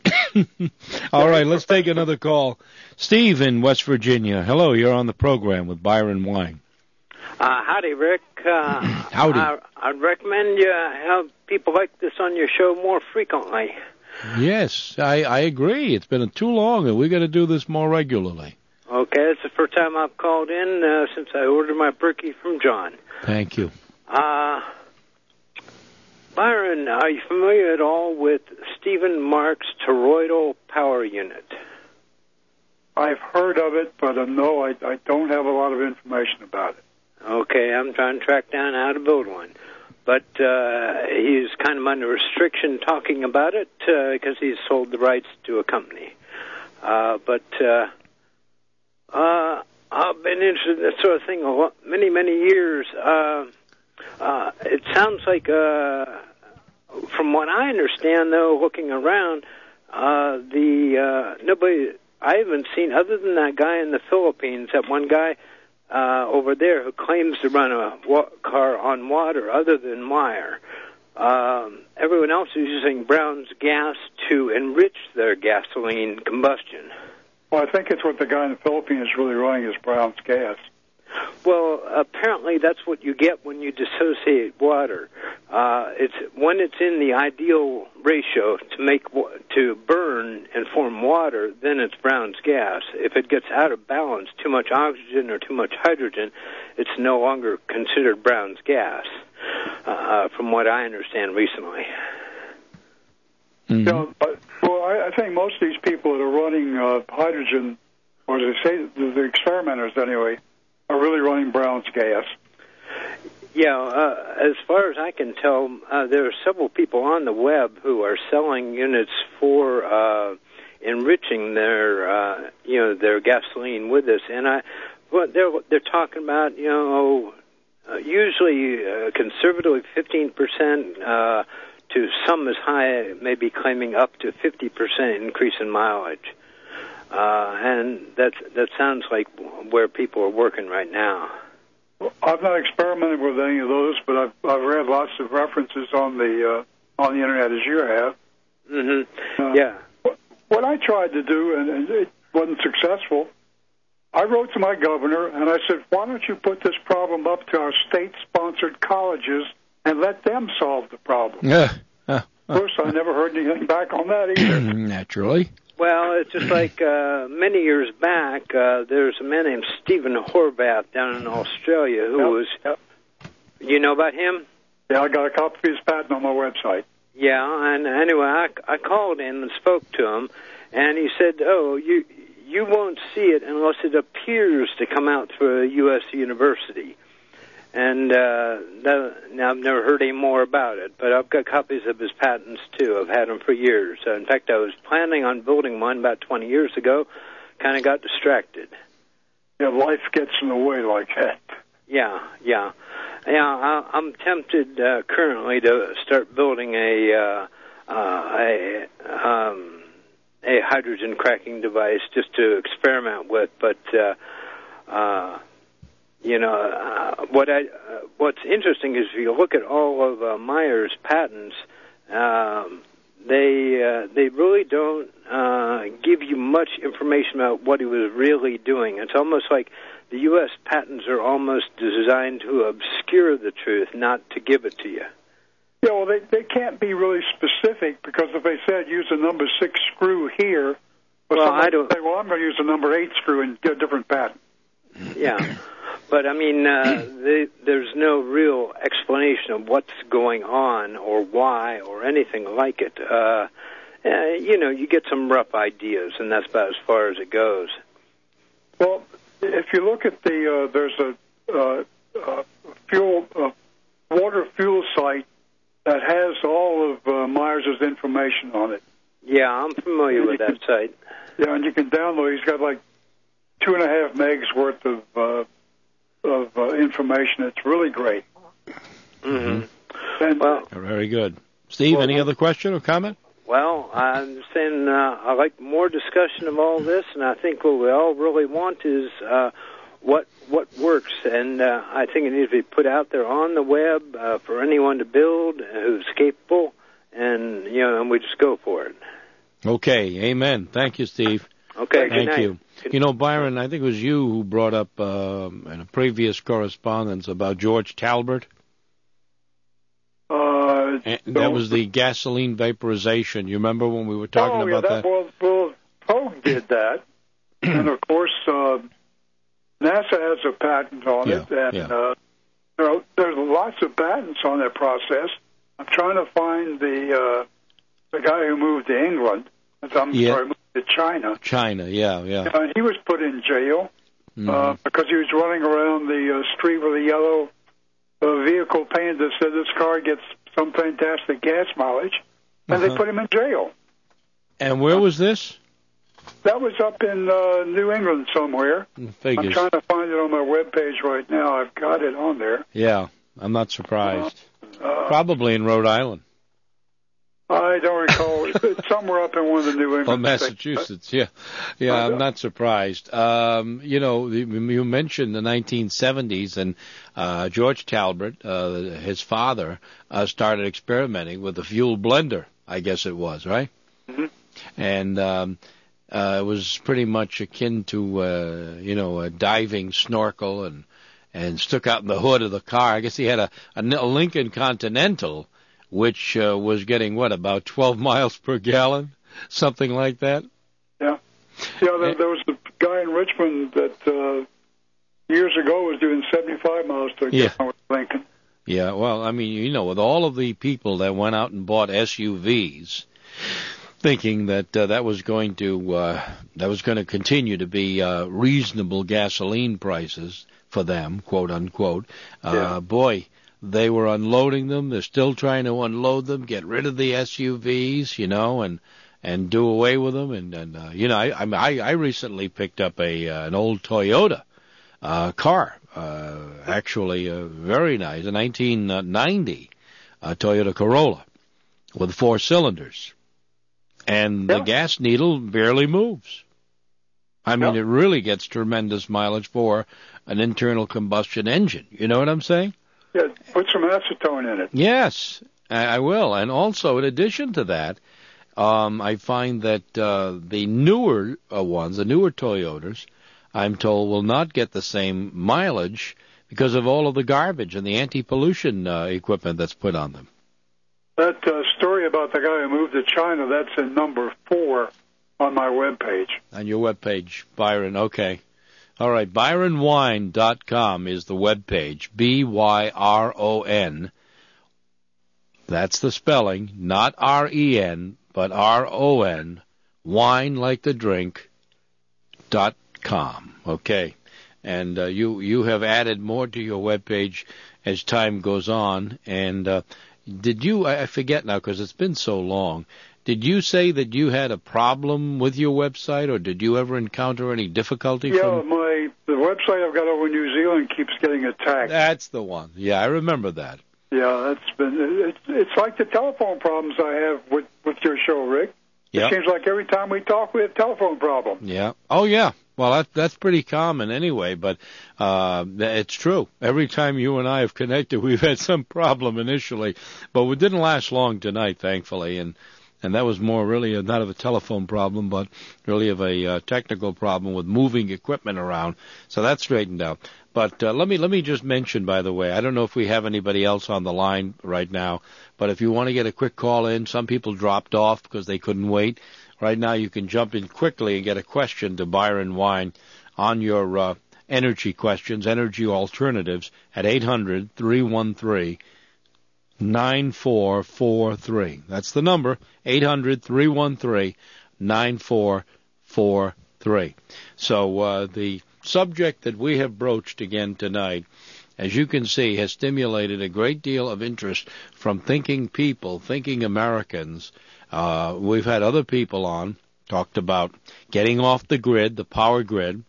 All right, let's take another call. Steve in West Virginia. Hello, you're on the program with Byron Wang.
Uh, howdy, Rick. Uh,
howdy.
I, I'd recommend you have people like this on your show more frequently.
Yes, I, I agree. It's been too long, and we got to do this more regularly.
Okay, it's the first time I've called in uh, since I ordered my Berkey from John.
Thank you.
Uh, Byron, are you familiar at all with Stephen Mark's toroidal power unit?
I've heard of it, but uh, no, I, I don't have a lot of information about it.
Okay, I'm trying to track down how to build one. But uh, he's kind of under restriction talking about it because uh, he's sold the rights to a company. Uh, but uh, uh, I've been interested in this sort of thing a lot, many, many years. Uh, uh, it sounds like... Uh, From what I understand, though, looking around, uh, the uh, nobody I haven't seen other than that guy in the Philippines, that one guy uh, over there who claims to run a wa- car on water, other than Meyer. Um, everyone else is using Brown's gas to enrich their gasoline combustion.
Well, I think it's what the guy in the Philippines is really running is Brown's gas.
Well, apparently that's what you get when you dissociate water. Uh, it's when it's in the ideal ratio to make to burn and form water, then it's Brown's gas. If it gets out of balance, too much oxygen or too much hydrogen, it's no longer considered Brown's gas. Uh, from what I understand recently.
Mm-hmm. You know, but, well, I, I think most of these people that are running uh, hydrogen, or as they say, the, the experimenters anyway, are really running Brown's gas.
Yeah, uh, as far as I can tell, uh, there are several people on the web who are selling units for uh, enriching their, uh, you know, their gasoline with this, and I, what they're they're talking about, you know, uh, usually uh, conservatively fifteen percent uh, to some as high, maybe claiming up to fifty percent increase in mileage. Uh, and that that sounds like where people are working right now.
Well, I've not experimented with any of those, but I've I've read lots of references on the uh, on the internet as you have.
Mm-hmm.
Uh,
yeah.
What I tried to do, and it wasn't successful, I wrote to my governor and I said, "Why don't you put this problem up to our state-sponsored colleges and let them solve the problem?"
Yeah. Uh,
of course, I never heard anything back on that either.
Naturally.
Well, it's just like uh, many years back, uh, there's a man named Stephen Horvath down in Australia who
yep,
was,
yep.
You know about him?
Yeah, I got a copy of his patent on my website.
Yeah, and anyway, I, I called him and spoke to him, and he said, oh, you you won't see it unless it appears to come out through a U S university. And uh, that, now I've never heard any more about it, but I've got copies of his patents, too. I've had them for years. Uh, in fact, I was planning on building one about twenty years ago, kind of got distracted.
Yeah, life gets in the way like that.
Yeah, yeah. Yeah, I, I'm tempted uh, currently to start building a, uh, uh, a, um, a hydrogen cracking device just to experiment with, but... Uh, uh, You know, uh, what I uh, what's interesting is if you look at all of uh, Meyer's patents, um, they uh, they really don't uh, give you much information about what he was really doing. It's almost like the U S patents are almost designed to obscure the truth, not to give it to you.
Yeah, well, they they can't be really specific, because if they said use a number six screw here, well, well I don't say, well, I'm going to use a number eight screw and get a different patent.
Yeah, but I mean, uh, they, there's no real explanation of what's going on or why or anything like it. Uh, uh, you know, you get some rough ideas, and that's about as far as it goes.
Well, if you look at the, uh, there's a uh, uh, fuel uh, water fuel site that has all of uh, Myers' information on it.
Yeah, I'm familiar with that site.
Yeah, and you can download. He's got like two and a half megs worth of uh, of uh, information. It's really great.
Mm-hmm.
And,
well,
very good. Steve, well, any other question or comment?
Well, I'm saying uh, I like more discussion of all this, and I think what we all really want is uh, what what works, and uh, I think it needs to be put out there on the web uh, for anyone to build who's capable, and you know, and we just go for it.
Okay, amen. Thank you, Steve.
Okay,
thank
good night.
you.
Good
you know, Byron, I think it was you who brought up uh, in a previous correspondence about George Talbert.
Uh,
and that was the gasoline vaporization. You remember when we were talking
oh, yeah,
about that?
that? Well, well, Pogue did that, and of course, uh, NASA has a patent on
yeah,
it, and
yeah.
uh, you know, there's lots of patents on that process. I'm trying to find the uh, the guy who moved to England. I'm
yeah.
sorry, moved to China.
China, yeah, yeah.
Uh, he was put in jail
mm-hmm. uh,
because he was running around the uh, street with a yellow uh, vehicle painted that said this car gets some fantastic gas mileage, and
uh-huh.
they put him in jail.
And where was this?
That was up in uh, New England somewhere.
Figures.
I'm trying to find it on my webpage right now. I've got it on there.
Yeah, I'm not surprised.
Uh,
Probably in Rhode Island.
I don't recall. It's somewhere up in one of the New England
oh, Massachusetts,
states.
yeah. Yeah, I'm not surprised. Um, you know, you mentioned the nineteen seventies, and uh, George Talbert, uh, his father, uh, started experimenting with the fuel blender, I guess it was, right?
Mm-hmm.
And um, uh, it was pretty much akin to, uh, you know, a diving snorkel, and, and stuck out in the hood of the car. I guess he had a, a Lincoln Continental, which uh, was getting, what, about twelve miles per gallon? Something like that?
Yeah. Yeah, there, there was a guy in Richmond that uh, years ago was doing seventy-five miles per
yeah.
gallon with Lincoln.
Yeah, well, I mean, you know, with all of the people that went out and bought S U Vs, thinking that uh, that was going to uh, that was going to continue to be uh, reasonable gasoline prices for them, quote unquote, uh,
yeah.
boy, they were unloading them. They're still trying to unload them, get rid of the S U Vs, you know, and and do away with them. And, and uh, you know, I, I I recently picked up a uh, an old Toyota uh, car, uh, actually uh, very nice, a nineteen ninety uh, Toyota Corolla with four cylinders, and
yeah.
the gas needle barely moves. I mean,
yeah.
it really gets tremendous mileage for an internal combustion engine. You know what I'm saying?
Yeah, put some acetone in it.
Yes, I will. And also, in addition to that, um, I find that uh, the newer uh, ones, the newer Toyotas, I'm told, will not get the same mileage because of all of the garbage and the anti-pollution uh, equipment that's put on them.
That uh, story about the guy who moved to China, that's in number four on my webpage.
On your webpage, Byron, okay. All right, byron wine dot com is the webpage, B Y R O N. That's the spelling, not R E N, but R O N, wine like the drink, dot com, okay? And uh, you, you have added more to your webpage as time goes on, and uh, did you, I forget now because it's been so long, did you say that you had a problem with your website, or did you ever encounter any difficulty?
Yeah,
from...
my the website I've got over in New Zealand keeps getting attacked.
That's the one. Yeah, I remember that.
Yeah, that's been. It's, it's like the telephone problems I have with with your show, Rick. It
Yep.
seems like every time we talk, we have telephone problems.
Yeah. Oh, yeah. Well, that, that's pretty common anyway, but uh, it's true. Every time you and I have connected, we've had some problem initially, but we didn't last long tonight, thankfully, and and that was more really a, not of a telephone problem, but really of a uh, technical problem with moving equipment around. So that's straightened out. But uh, let me let me just mention, by the way, I don't know if we have anybody else on the line right now, but if you want to get a quick call in, some people dropped off because they couldn't wait. Right now you can jump in quickly and get a question to Byron Wine on your uh, energy questions, energy alternatives at eight hundred, three one three, nine four four three. That's the number, eight hundred, three one three, nine four four three. So uh, the subject that we have broached again tonight, as you can see, has stimulated a great deal of interest from thinking people, thinking Americans. Uh, we've had other people on, talked about getting off the grid, the power grid,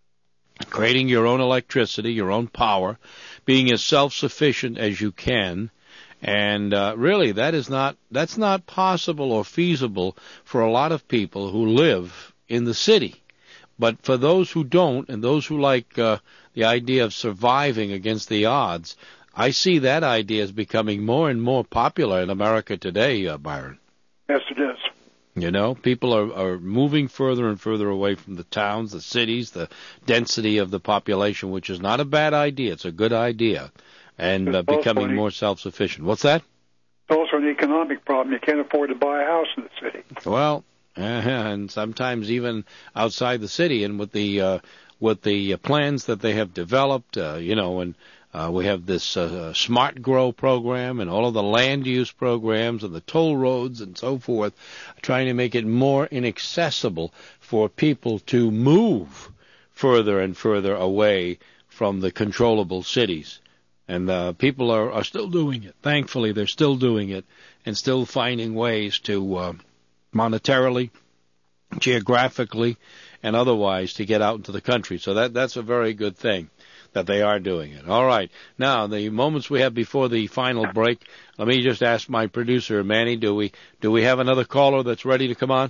creating your own electricity, your own power, being as self-sufficient as you can. And uh, really, that is not that's not possible or feasible for a lot of people who live in the city. But for those who don't, and those who like uh, the idea of surviving against the odds, I see that idea as becoming more and more popular in America today, uh, Byron.
Yes, it is.
You know, people are, are moving further and further away from the towns, the cities, the density of the population, which is not a bad idea. It's a good idea. And uh, becoming more self-sufficient. What's that?
It's also an economic problem. You can't afford to buy a house in the city.
Well, uh, and sometimes even outside the city, and with the uh, with the plans that they have developed, uh, you know, and uh, we have this uh, Smart Grow program and all of the land use programs and the toll roads and so forth, trying to make it more inaccessible for people to move further and further away from the controllable cities. And uh, people are, are still doing it. Thankfully, they're still doing it and still finding ways to uh, monetarily, geographically, and otherwise to get out into the country. So that that's a very good thing that they are doing it. All right. Now, the moments we have before the final break, let me just ask my producer, Manny, do we do we have another caller that's ready to come on?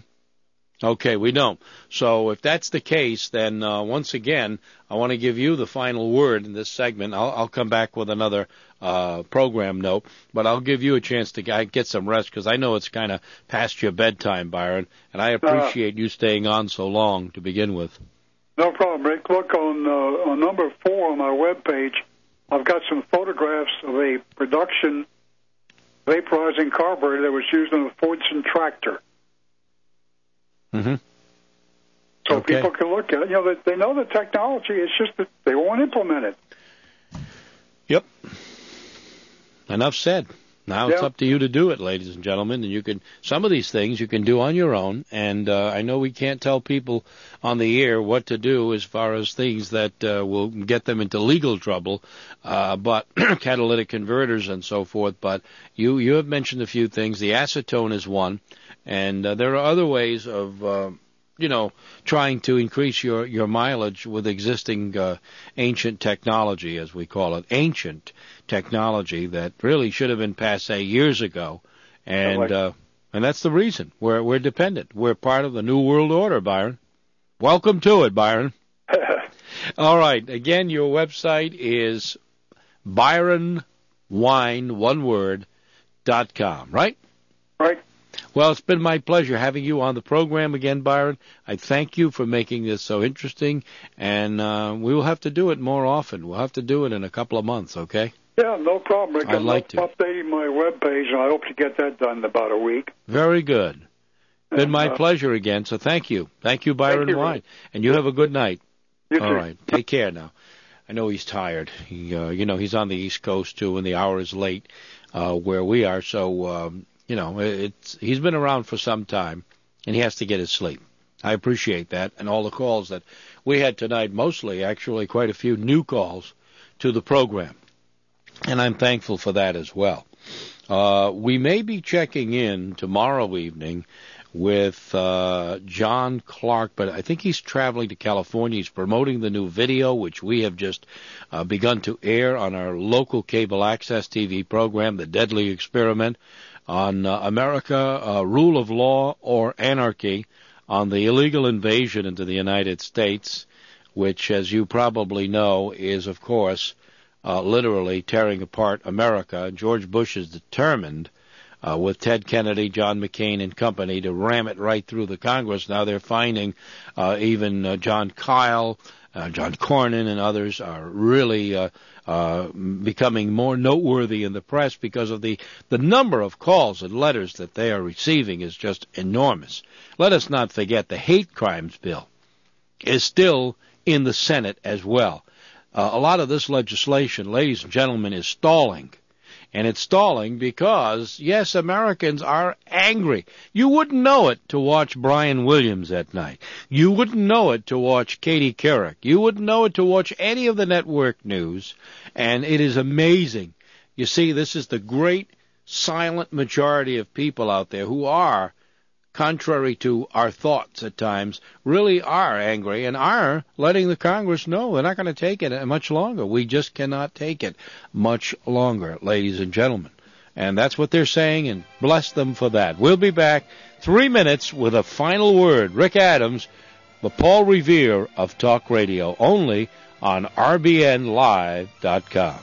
Okay, we don't. So if that's the case, then uh, once again, I want to give you the final word in this segment. I'll, I'll come back with another uh, program note, but I'll give you a chance to get some rest because I know it's kind of past your bedtime, Byron, and I appreciate uh, you staying on so long to begin with.
No problem, Rick. Look on, uh, on number four on my webpage. I've got some photographs of a production vaporizing carburetor that was used on a Fordson tractor.
Mm-hmm.
So
okay.
People can look at it. You know, they, they know the technology. It's just that they won't implement it.
Yep. Enough said. Now
yeah.
It's up to you to do it, ladies and gentlemen. And you can some of these things you can do on your own. And uh, I know we can't tell people on the air what to do as far as things that uh, will get them into legal trouble, uh, but catalytic converters and so forth. But you you have mentioned a few things. The acetone is one. And uh, there are other ways of, uh, you know, trying to increase your, your mileage with existing uh, ancient technology, as we call it, ancient technology that really should have been passé years ago. And uh, and that's the reason. We're, we're dependent. We're part of the New World Order, Byron. Welcome to it, Byron. All right. Again, your website is Byron Wine, one word, dot com, right?
Right.
Well, it's been my pleasure having you on the program again, Byron. I thank you for making this so interesting, and uh, we will have to do it more often. We'll have to do it in a couple of months, okay?
Yeah, no problem, Rick.
I'd
I'm
like to.
updating my webpage, and I hope to get that done in about a week.
Very good. Been my
uh,
pleasure again, so thank you. Thank you, Byron
thank you,
Wine. And you have a good night.
You
All
too.
right. Take care now. I know he's tired. He, uh, you know, he's on the East Coast, too, and the hour is late uh, where we are, so... Um, You know, it's he's been around for some time, and he has to get his sleep. I appreciate that, and all the calls that we had tonight, mostly, actually, quite a few new calls to the program, and I'm thankful for that as well. Uh, we may be checking in tomorrow evening with uh, John Clark, but I think he's traveling to California. He's promoting the new video, which we have just uh, begun to air on our local cable access T V program, The Deadly Experiment, on uh, America, uh, Rule of Law or Anarchy, on the illegal invasion into the United States, which, as you probably know, is, of course, uh, literally tearing apart America. George Bush is determined uh, with Ted Kennedy, John McCain, and company to ram it right through the Congress. Now they're finding uh, even uh, John Kyle, uh, John Cornyn, and others are really uh, uh, becoming more noteworthy in the press because of the, the number of calls and letters that they are receiving is just enormous. Let us not forget the hate crimes bill is still in the Senate as well. Uh, a lot of this legislation, ladies and gentlemen, is stalling. And it's stalling because, yes, Americans are angry. You wouldn't know it to watch Brian Williams at night. You wouldn't know it to watch Katie Couric. You wouldn't know it to watch any of the network news. And it is amazing. You see, this is the great silent majority of people out there who are, contrary to our thoughts at times, really are angry and are letting the Congress know they're not going to take it much longer. We just cannot take it much longer, ladies and gentlemen. And that's what they're saying, and bless them for that. We'll be back three minutes with a final word. Rick Adams, the Paul Revere of Talk Radio, only on R B N live dot com.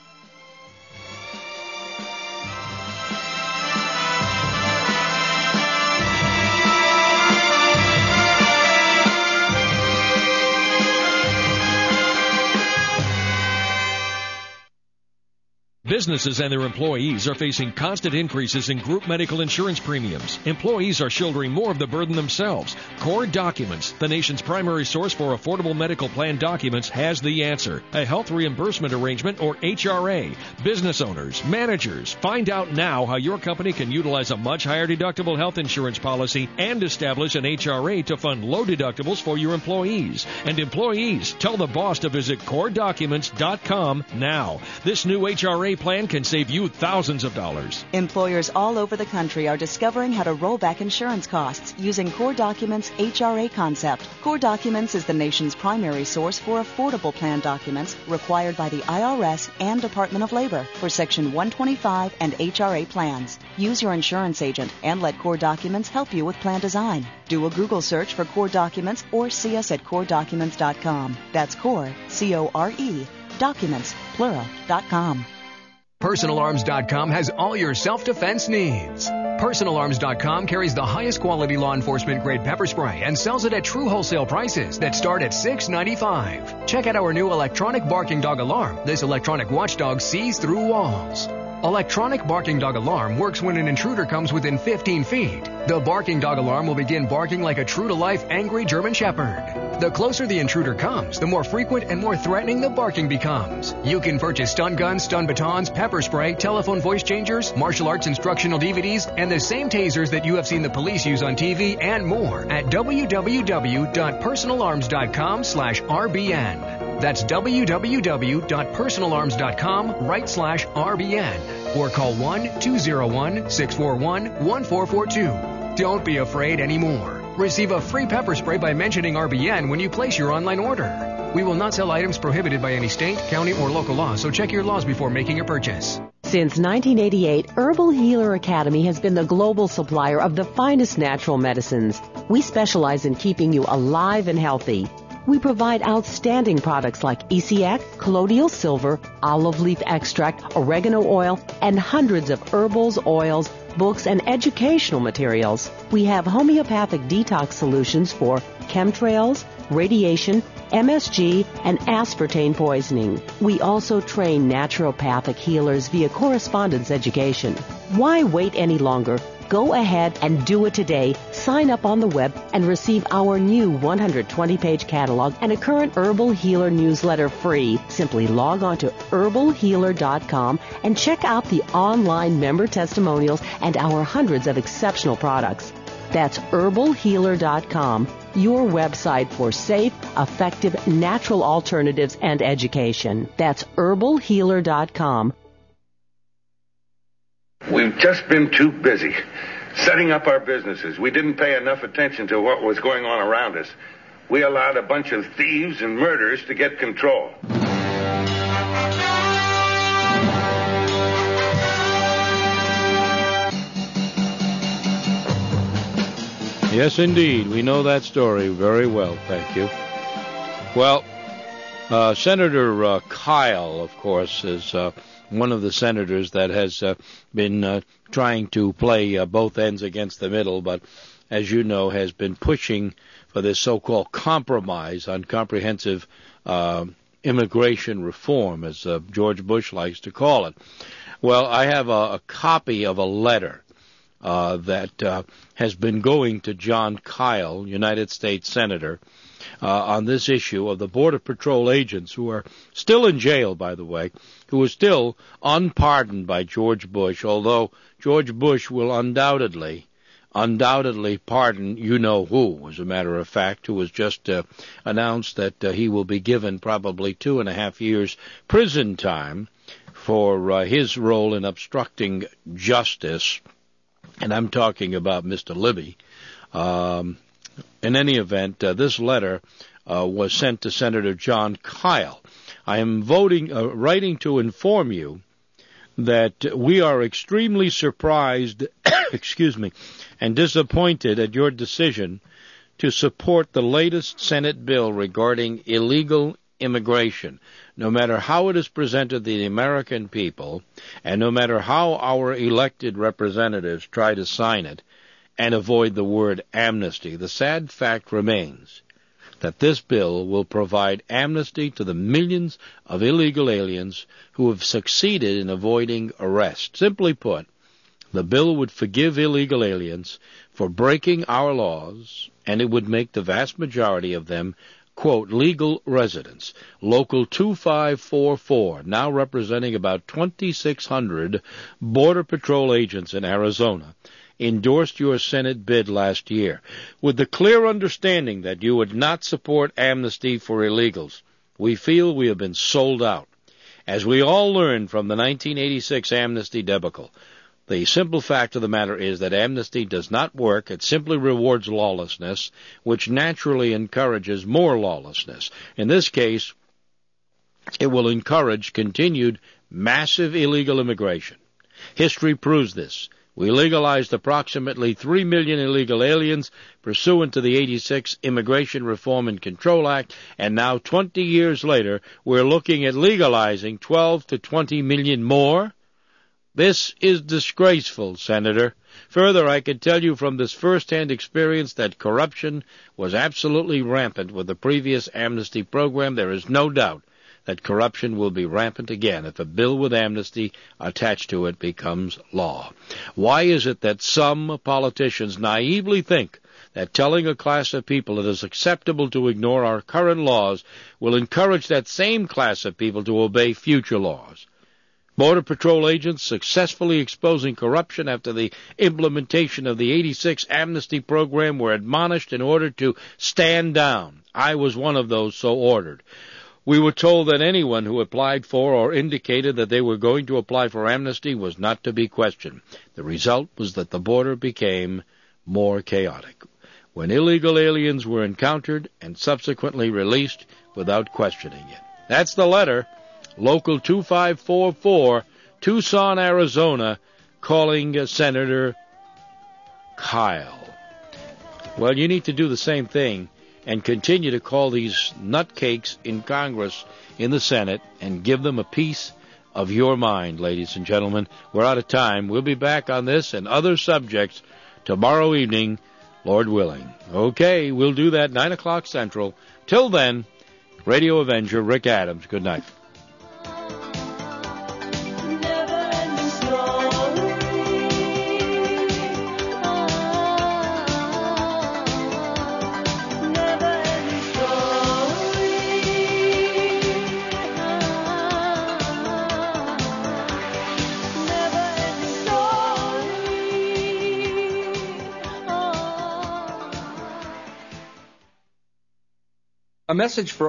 Businesses and their employees are facing constant increases in group medical insurance premiums. Employees are shouldering more of the burden themselves. Core Documents, the nation's primary source for affordable medical plan documents, has the answer. A health reimbursement arrangement, or H R A. Business owners, managers, find out now how your company can utilize a much higher deductible health insurance policy and establish an H R A to fund low deductibles for your employees. And employees, tell the boss to visit core documents dot com now. This new H R A plan can save you thousands of dollars.
Employers all over the country are discovering how to roll back insurance costs using Core Documents' H R A concept. Core Documents is the nation's primary source for affordable plan documents required by the I R S and Department of Labor for Section one twenty-five and H R A plans. Use your insurance agent and let Core Documents help you with plan design. Do a Google search for Core Documents or see us at core documents dot com. That's Core, C O R E, documents, plural, dot com.
Personal Arms dot com has all your self-defense needs. Personal Arms dot com carries the highest quality law enforcement grade pepper spray and sells it at true wholesale prices that start at six ninety-five. Check out our new electronic barking dog alarm. This electronic watchdog sees through walls. Electronic barking dog alarm works when an intruder comes within fifteen feet. The barking dog alarm will begin barking like a true-to-life angry German Shepherd. The closer the intruder comes, the more frequent and more threatening the barking becomes. You can purchase stun guns, stun batons, pepper spray, telephone voice changers, martial arts instructional D V Ds, and the same tasers that you have seen the police use on T V and more at w w w dot personal arms dot com slash R B N. That's w w w dot personal arms dot com right slash R B N or call one two zero one, six four one, one four four two. Don't be afraid anymore. Receive a free pepper spray by mentioning R B N when you place your online order. We will not sell items prohibited by any state, county, or local law, so check your laws before making a purchase.
Since nineteen eighty-eight, Herbal Healer Academy has been the global supplier of the finest natural medicines. We specialize in keeping you alive and healthy. We provide outstanding products like E C X, colloidal silver, olive leaf extract, oregano oil, and hundreds of herbals, oils, books, and educational materials. We have homeopathic detox solutions for chemtrails, radiation, M S G, and aspartame poisoning. We also train naturopathic healers via correspondence education. Why wait any longer? Go ahead and do it today. Sign up on the web and receive our new one hundred twenty page catalog and a current Herbal Healer newsletter free. Simply log on to herbal healer dot com and check out the online member testimonials and our hundreds of exceptional products. That's herbal healer dot com, your website for safe, effective, natural alternatives and education. That's herbal healer dot com.
We've just been too busy setting up our businesses. We didn't pay enough attention to what was going on around us. We allowed a bunch of thieves and murderers to get control.
Yes, indeed. We know that story very well. Thank you. Well, uh, Senator uh, Kyle, of course, is uh, one of the senators that has uh, been uh, trying to play uh, both ends against the middle, but as you know, has been pushing for this so-called compromise on comprehensive uh, immigration reform, as uh, George Bush likes to call it. Well, I have a, a copy of a letter uh, that uh, has been going to Jon Kyl, United States Senator, uh, on this issue of the Border Patrol agents who are still in jail, by the way, who are still unpardoned by George Bush, although George Bush will undoubtedly undoubtedly pardon you-know-who, as a matter of fact, who has just uh, announced that uh, he will be given probably two and a half years prison time for uh, his role in obstructing justice. And I'm talking about Mister Libby. Um, in any event, uh, this letter uh, was sent to Senator Jon Kyl. I am voting, uh, writing to inform you that we are extremely surprised, excuse me, and disappointed at your decision to support the latest Senate bill regarding illegal immigration. No matter how it is presented to the American people, and no matter how our elected representatives try to sign it and avoid the word amnesty, the sad fact remains that this bill will provide amnesty to the millions of illegal aliens who have succeeded in avoiding arrest. Simply put, the bill would forgive illegal aliens for breaking our laws, and it would make the vast majority of them, quote, legal residents. Local two five four four, now representing about twenty-six hundred Border Patrol agents in Arizona, endorsed your Senate bid last year with the clear understanding that you would not support amnesty for illegals. We feel we have been sold out. As we all learned from the nineteen eighty-six amnesty debacle, the simple fact of the matter is that amnesty does not work. It simply rewards lawlessness, which naturally encourages more lawlessness. In this case, it will encourage continued massive illegal immigration. History proves this. We legalized approximately three million illegal aliens pursuant to the eighty-six Immigration Reform and Control Act, and now twenty years later, we're looking at legalizing twelve to twenty million more. This is disgraceful, Senator. Further, I can tell you from this first-hand experience that corruption was absolutely rampant with the previous amnesty program. There is no doubt that corruption will be rampant again if a bill with amnesty attached to it becomes law. Why is it that some politicians naively think that telling a class of people it is acceptable to ignore our current laws will encourage that same class of people to obey future laws? Border Patrol agents successfully exposing corruption after the implementation of the eighty-six amnesty program were admonished in order to stand down. I was one of those so ordered. We were told that anyone who applied for or indicated that they were going to apply for amnesty was not to be questioned. The result was that the border became more chaotic, when illegal aliens were encountered and subsequently released without questioning it. That's the letter. Local two five four four, Tucson, Arizona, calling uh, Senator Kyl. Well, you need to do the same thing and continue to call these nutcakes in Congress, in the Senate, and give them a piece of your mind, ladies and gentlemen. We're out of time. We'll be back on this and other subjects tomorrow evening, Lord willing. Okay, we'll do that, nine o'clock Central. Till then, Radio Avenger, Rick Adams. Good night.
A message from